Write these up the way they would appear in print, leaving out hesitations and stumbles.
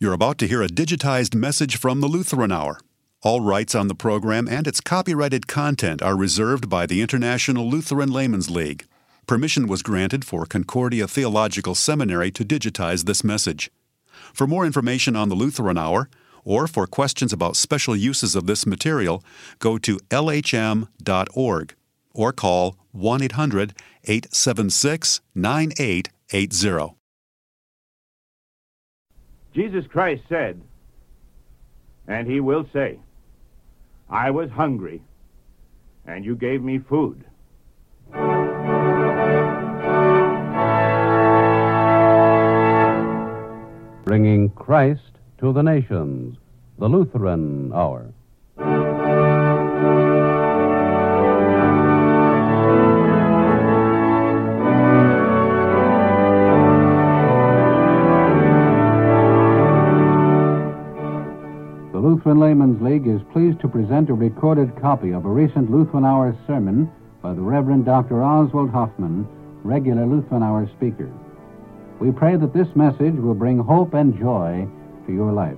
You're about to hear a digitized message from the Lutheran Hour. All rights on the program and its copyrighted content are reserved by the International Lutheran Laymen's League. Permission was granted for Concordia Theological Seminary to digitize this message. For more information on the Lutheran Hour, or for questions about special uses of this material, go to lhm.org or call 1-800-876-9880. Jesus Christ said, and he will say, I was hungry, and you gave me food. Bringing Christ to the nations, the Lutheran Hour. The Lutheran Laymen's League is pleased to present a recorded copy of a recent Lutheran Hour sermon by the Reverend Dr. Oswald Hoffman, regular Lutheran Hour speaker. We pray that this message will bring hope and joy to your life.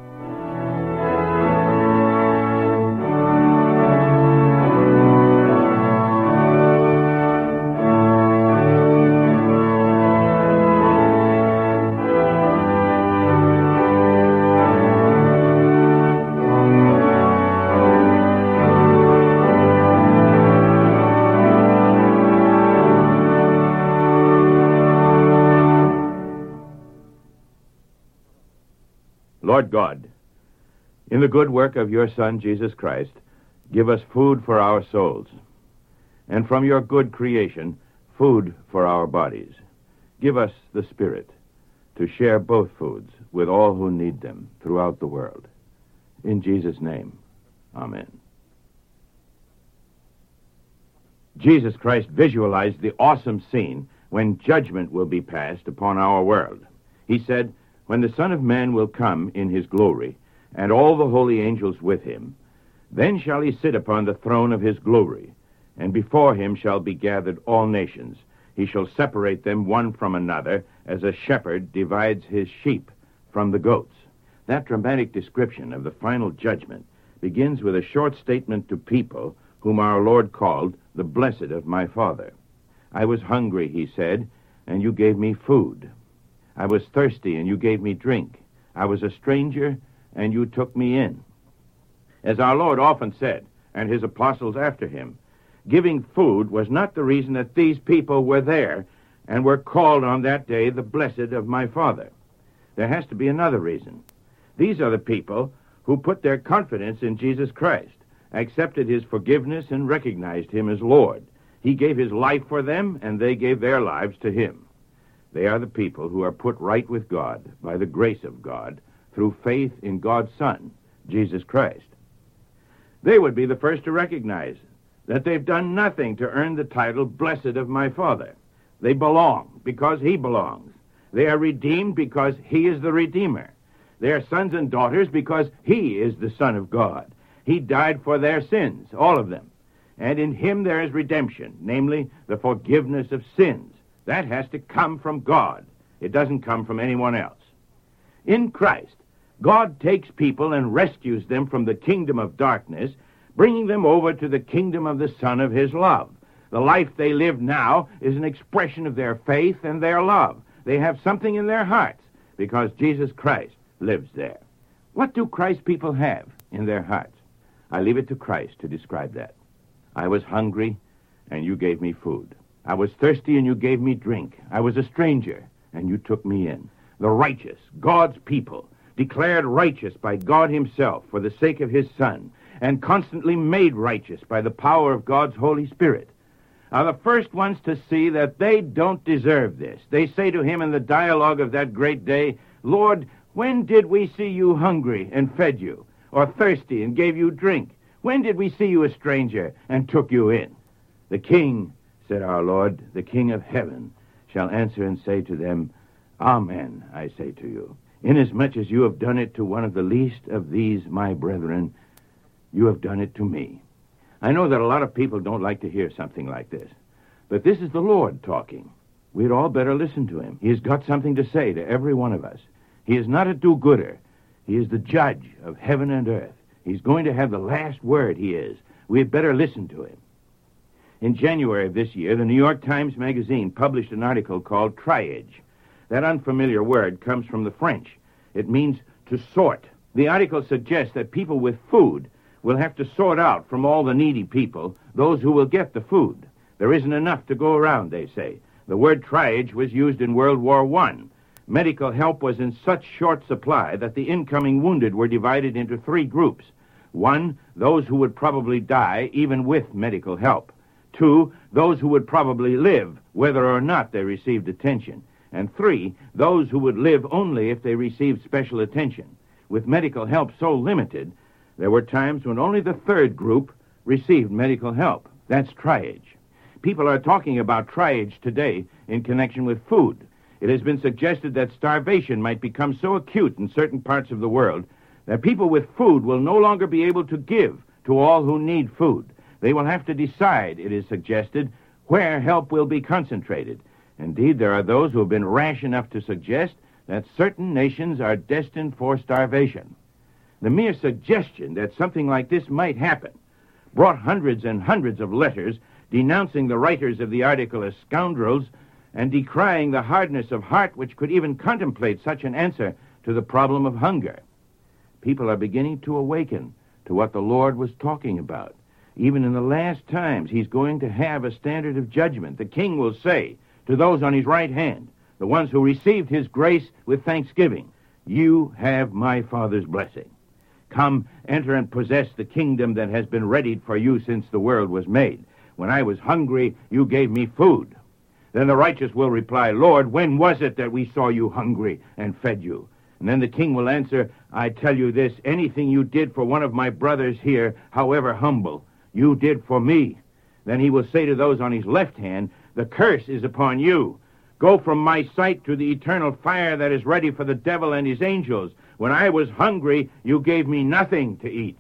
Lord God, in the good work of your Son, Jesus Christ, give us food for our souls, and from your good creation, food for our bodies. Give us the Spirit to share both foods with all who need them throughout the world. In Jesus' name, amen. Jesus Christ visualized the awesome scene when judgment will be passed upon our world. He said, when the Son of Man will come in his glory, and all the holy angels with him, then shall he sit upon the throne of his glory, and before him shall be gathered all nations. He shall separate them one from another, as a shepherd divides his sheep from the goats. That dramatic description of the final judgment begins with a short statement to people whom our Lord called the blessed of my Father. I was hungry, he said, and you gave me food. I was thirsty, and you gave me drink. I was a stranger, and you took me in. As our Lord often said, and his apostles after him, giving food was not the reason that these people were there and were called on that day the blessed of my Father. There has to be another reason. These are the people who put their confidence in Jesus Christ, accepted his forgiveness, and recognized him as Lord. He gave his life for them, and they gave their lives to him. They are the people who are put right with God by the grace of God through faith in God's Son, Jesus Christ. They would be the first to recognize that they've done nothing to earn the title blessed of my Father. They belong because he belongs. They are redeemed because he is the Redeemer. They are sons and daughters because he is the Son of God. He died for their sins, all of them. And in him there is redemption, namely the forgiveness of sins. That has to come from God. It doesn't come from anyone else. In Christ, God takes people and rescues them from the kingdom of darkness, bringing them over to the kingdom of the Son of his love. The life they live now is an expression of their faith and their love. They have something in their hearts because Jesus Christ lives there. What do Christ's people have in their hearts? I leave it to Christ to describe that. I was hungry, and you gave me food. I was thirsty, and you gave me drink. I was a stranger, and you took me in. The righteous, God's people, declared righteous by God himself for the sake of his Son, and constantly made righteous by the power of God's Holy Spirit, are the first ones to see that they don't deserve this. They say to him in the dialogue of that great day, Lord, when did we see you hungry and fed you, or thirsty and gave you drink? When did we see you a stranger and took you in? The King, said our Lord, the King of heaven, shall answer and say to them, Amen, I say to you. Inasmuch as you have done it to one of the least of these, my brethren, you have done it to me. I know that a lot of people don't like to hear something like this, but this is the Lord talking. We'd all better listen to him. He's got something to say to every one of us. He is not a do-gooder. He is the judge of heaven and earth. He's going to have the last word, he is. We had better listen to him. In January of this year, the New York Times Magazine published an article called triage. That unfamiliar word comes from the French. It means to sort. The article suggests that people with food will have to sort out from all the needy people those who will get the food. There isn't enough to go around, they say. The word triage was used in World War I. Medical help was in such short supply that the incoming wounded were divided into 3 groups. 1, those who would probably die even with medical help. 2, those who would probably live whether or not they received attention. And 3, those who would live only if they received special attention. With medical help so limited, there were times when only the 3rd group received medical help. That's triage. People are talking about triage today in connection with food. It has been suggested that starvation might become so acute in certain parts of the world that people with food will no longer be able to give to all who need food. They will have to decide, it is suggested, where help will be concentrated. Indeed, there are those who have been rash enough to suggest that certain nations are destined for starvation. The mere suggestion that something like this might happen brought hundreds and hundreds of letters denouncing the writers of the article as scoundrels and decrying the hardness of heart which could even contemplate such an answer to the problem of hunger. People are beginning to awaken to what the Lord was talking about. Even in the last times, he's going to have a standard of judgment. The king will say to those on his right hand, the ones who received his grace with thanksgiving, "You have my Father's blessing. Come, enter and possess the kingdom that has been readied for you since the world was made. When I was hungry, you gave me food." Then the righteous will reply, "Lord, when was it that we saw you hungry and fed you?" And then the king will answer, "I tell you this, anything you did for one of my brothers here, however humble, you did for me." Then he will say to those on his left hand, "The curse is upon you. Go from my sight to the eternal fire that is ready for the devil and his angels. When I was hungry, you gave me nothing to eat."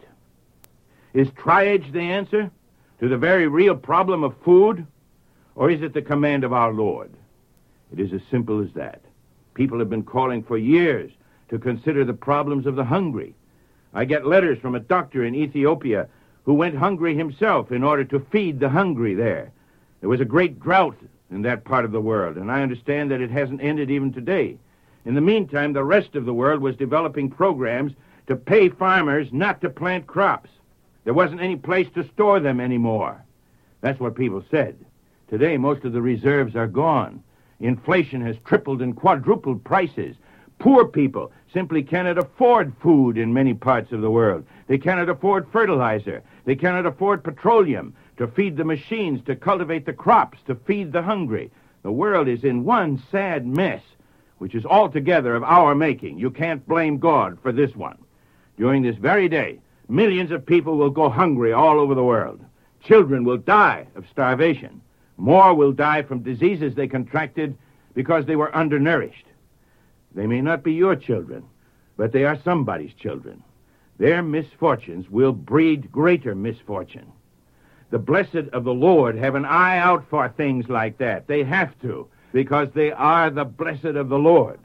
Is triage the answer to the very real problem of food? Or is it the command of our Lord? It is as simple as that. People have been calling for years to consider the problems of the hungry. I get letters from a doctor in Ethiopia who went hungry himself in order to feed the hungry there. There was a great drought in that part of the world, and I understand that it hasn't ended even today. In the meantime, the rest of the world was developing programs to pay farmers not to plant crops. There wasn't any place to store them anymore. That's what people said. Today, most of the reserves are gone. Inflation has tripled and quadrupled prices. Poor people simply cannot afford food in many parts of the world. They cannot afford fertilizer. They cannot afford petroleum to feed the machines, to cultivate the crops, to feed the hungry. The world is in one sad mess, which is altogether of our making. You can't blame God for this one. During this very day, millions of people will go hungry all over the world. Children will die of starvation. More will die from diseases they contracted because they were undernourished. They may not be your children, but they are somebody's children. Their misfortunes will breed greater misfortune. The blessed of the Lord have an eye out for things like that. They have to, because they are the blessed of the Lord.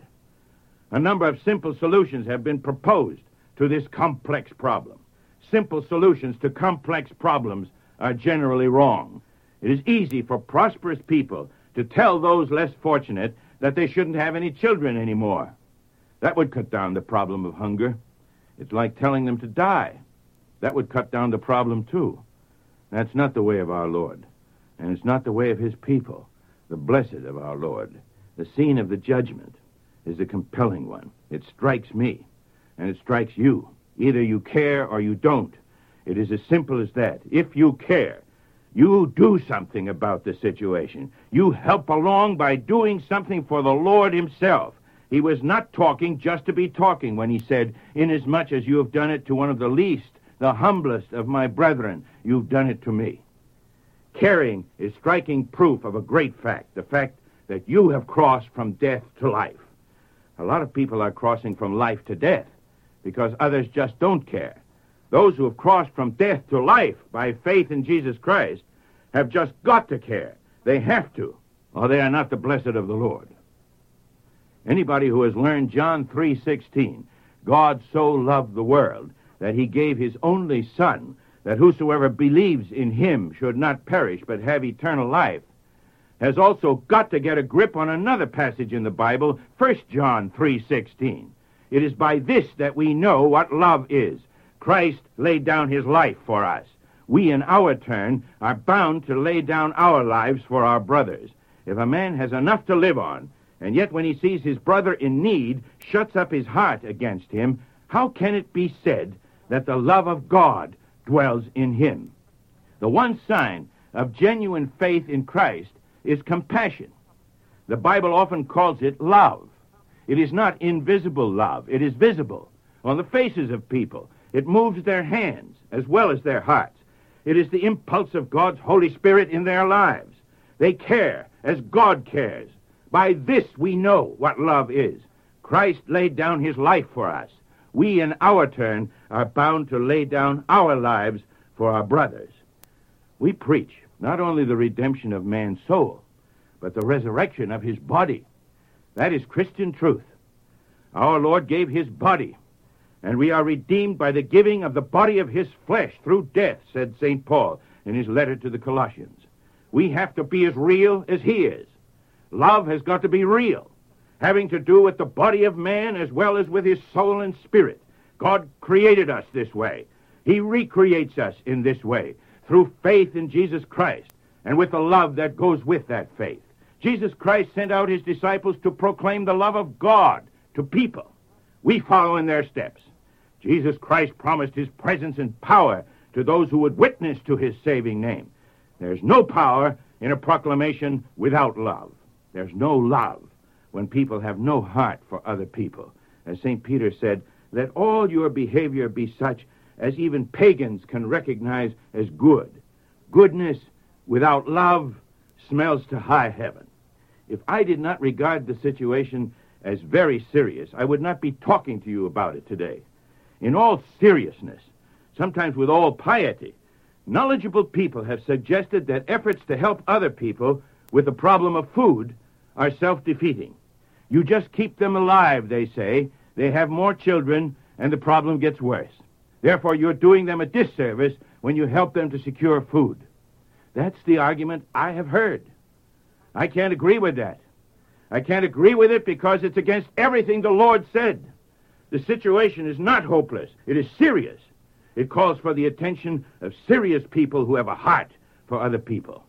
A number of simple solutions have been proposed to this complex problem. Simple solutions to complex problems are generally wrong. It is easy for prosperous people to tell those less fortunate that they shouldn't have any children anymore. That would cut down the problem of hunger. It's like telling them to die. That would cut down the problem, too. That's not the way of our Lord, and it's not the way of his people, the blessed of our Lord. The scene of the judgment is a compelling one. It strikes me, and it strikes you. Either you care or you don't. It is as simple as that. If you care, you do something about the situation. You help along by doing something for the Lord himself. He was not talking just to be talking when he said, "Inasmuch as you have done it to one of the least, the humblest of my brethren, you've done it to me." Caring is striking proof of a great fact, the fact that you have crossed from death to life. A lot of people are crossing from life to death because others just don't care. Those who have crossed from death to life by faith in Jesus Christ have just got to care. They have to, or they are not the blessed of the Lord. Anybody who has learned John 3:16, God so loved the world that he gave his only Son, that whosoever believes in him should not perish but have eternal life, has also got to get a grip on another passage in the Bible, 1 John 3:16. It is by this that we know what love is. Christ laid down his life for us. We, in our turn, are bound to lay down our lives for our brothers. If a man has enough to live on, and yet when he sees his brother in need, shuts up his heart against him, how can it be said that the love of God dwells in him? The one sign of genuine faith in Christ is compassion. The Bible often calls it love. It is not invisible love. It is visible on the faces of people. It moves their hands as well as their hearts. It is the impulse of God's Holy Spirit in their lives. They care as God cares. By this we know what love is. Christ laid down his life for us. We, in our turn, are bound to lay down our lives for our brothers. We preach not only the redemption of man's soul, but the resurrection of his body. That is Christian truth. Our Lord gave his body, and we are redeemed by the giving of the body of his flesh through death, said St. Paul in his letter to the Colossians. We have to be as real as he is. Love has got to be real, having to do with the body of man as well as with his soul and spirit. God created us this way. He recreates us in this way, through faith in Jesus Christ, and with the love that goes with that faith. Jesus Christ sent out his disciples to proclaim the love of God to people. We follow in their steps. Jesus Christ promised his presence and power to those who would witness to his saving name. There's no power in a proclamation without love. There's no love when people have no heart for other people. As St. Peter said, let all your behavior be such as even pagans can recognize as good. Goodness without love smells to high heaven. If I did not regard the situation as very serious, I would not be talking to you about it today. In all seriousness, sometimes with all piety, knowledgeable people have suggested that efforts to help other people with the problem of food are self-defeating. You just keep them alive, they say. They have more children, and the problem gets worse. Therefore, you're doing them a disservice when you help them to secure food. That's the argument I have heard. I can't agree with that. I can't agree with it because it's against everything the Lord said. The situation is not hopeless. It is serious. It calls for the attention of serious people who have a heart for other people.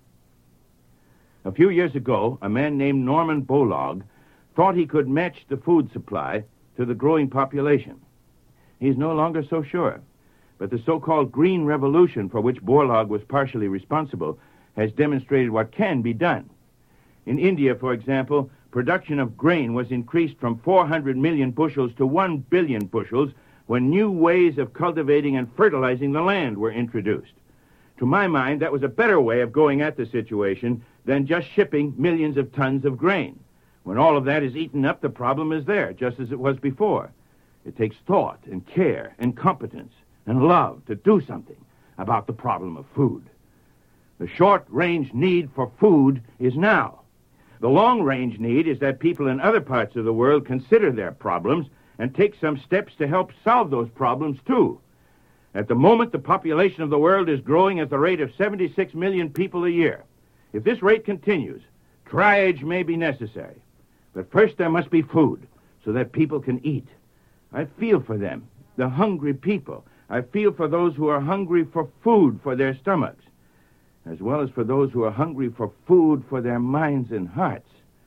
A few years ago, a man named Norman Borlaug thought he could match the food supply to the growing population. He's no longer so sure, but the so-called Green Revolution, for which Borlaug was partially responsible, has demonstrated what can be done. In India, for example, production of grain was increased from 400 million bushels to 1 billion bushels when new ways of cultivating and fertilizing the land were introduced. To my mind, that was a better way of going at the situation than just shipping millions of tons of grain. When all of that is eaten up, the problem is there, just as it was before. It takes thought and care and competence and love to do something about the problem of food. The short-range need for food is now. The long-range need is that people in other parts of the world consider their problems and take some steps to help solve those problems, too. At the moment, the population of the world is growing at the rate of 76 million people a year. If this rate continues, triage may be necessary. But first there must be food so that people can eat. I feel for them, the hungry people. I feel for those who are hungry for food for their stomachs, as well as for those who are hungry for food for their minds and hearts.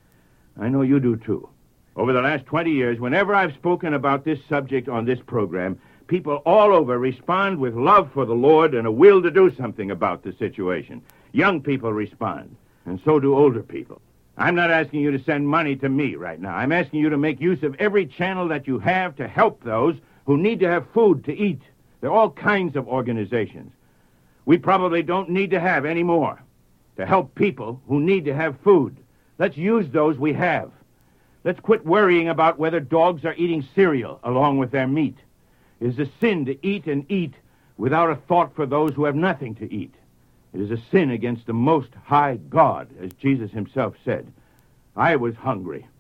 I know you do, too. Over the last 20 years, whenever I've spoken about this subject on this program, people all over respond with love for the Lord and a will to do something about the situation. Young people respond, and so do older people. I'm not asking you to send money to me right now. I'm asking you to make use of every channel that you have to help those who need to have food to eat. There are all kinds of organizations. We probably don't need to have any more to help people who need to have food. Let's use those we have. Let's quit worrying about whether dogs are eating cereal along with their meat. It is a sin to eat and eat without a thought for those who have nothing to eat. It is a sin against the Most High God, as Jesus himself said. I was hungry.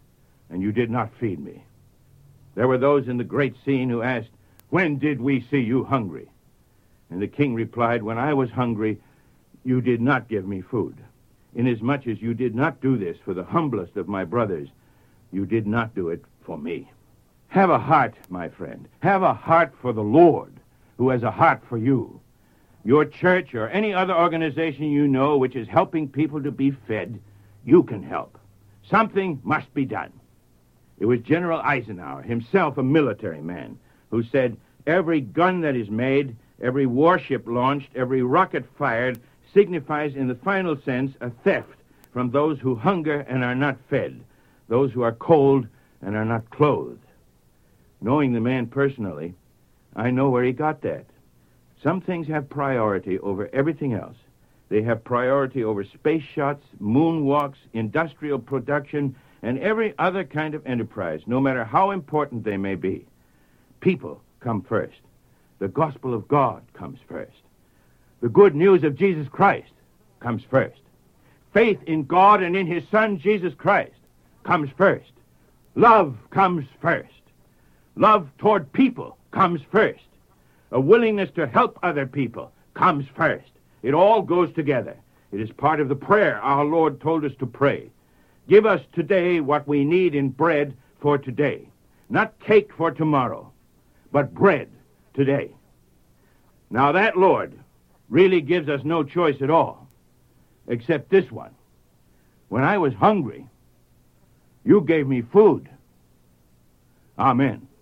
and you did not feed me. There were those in the great scene who asked, when did we see you hungry? And the king replied, when I was hungry, you did not give me food. Inasmuch as you did not do this for the humblest of my brothers, you did not do it for me. Have a heart, my friend. Have a heart for the Lord, who has a heart for you. Your church or any other organization you know which is helping people to be fed, you can help. Something must be done. It was General Eisenhower, himself a military man, who said, every gun that is made, every warship launched, every rocket fired, signifies in the final sense a theft from those who hunger and are not fed, those who are cold and are not clothed. Knowing the man personally, I know where he got that. Some things have priority over everything else. They have priority over space shots, moonwalks, industrial production, and every other kind of enterprise, no matter how important they may be. People come first. The gospel of God comes first. The good news of Jesus Christ comes first. Faith in God and in his Son, Jesus Christ, comes first. Love comes first. Love toward people comes first. A willingness to help other people comes first. It all goes together. It is part of the prayer our Lord told us to pray. Give us today what we need in bread for today. Not cake for tomorrow, but bread today. Now that Lord really gives us no choice at all, except this one. When I was hungry, you gave me food. Amen.